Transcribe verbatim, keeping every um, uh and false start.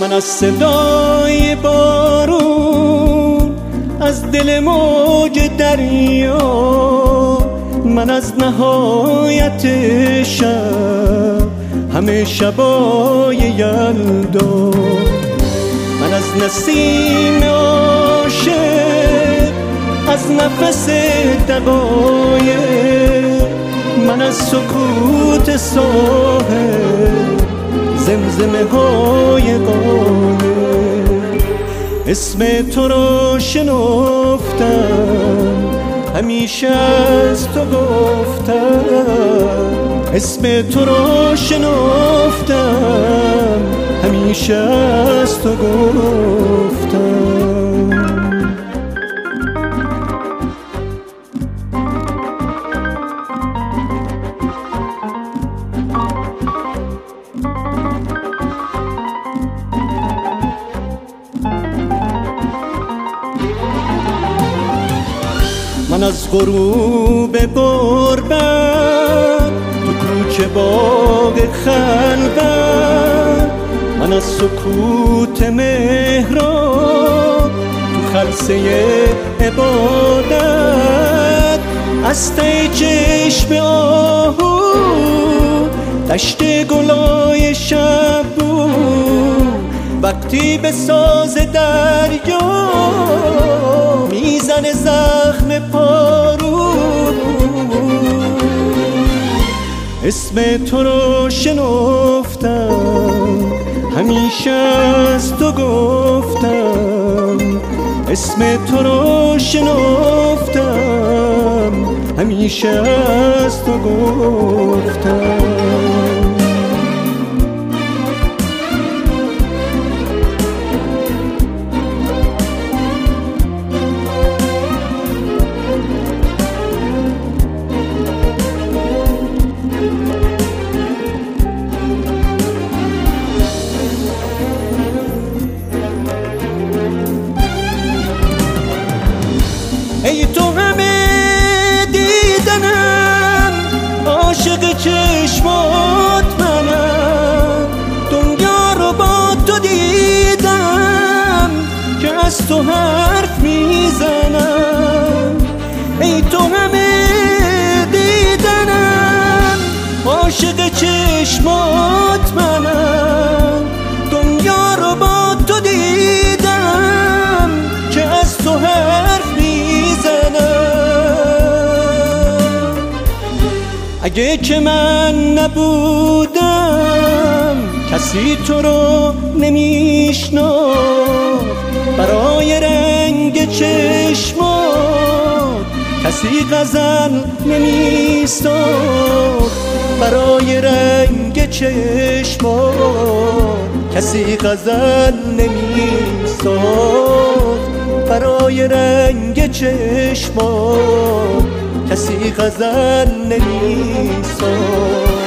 من از صدای بارون، از دل موج دریا، من از نهایت شب همه شبای یلدا، من از نسیم عاشق، از نفس دقایق، من از سکوت ساحل، زمزمه های قایق. اسم تو رو شنفتم، همیشه از تو گفتم. اسم تو رو شنفتم، همیشه از تو گفتم. من از غروب غربت تو کوچه باغ خلوت، من از سکوت محراب تو خلسه عبادت، از ته چشم آهو دشت گلای شب بود، وقتی به ساز دریا میزنه زخم پارو. اسم تو رو شنفتم، همیشه از تو گفتم. اسم تو رو شنفتم، همیشه از تو گفتم. ای تو همه دیدنم، عاشق چشمات منم، دنیا رو با تو دیدم که از تو حرف میزنم. ای تو همه دیدنم، عاشق چشمات منم، دنیا رو با تو دیدم که از تو حرف اگه که من نبودم کسی تو رو نمیشناخت، برای رنگ چشمات کسی غزل نمیساخت، برای رنگ چشمات کسی غزل نمیساخت، برای رنگ چشمات کسی غزل نمیساخت.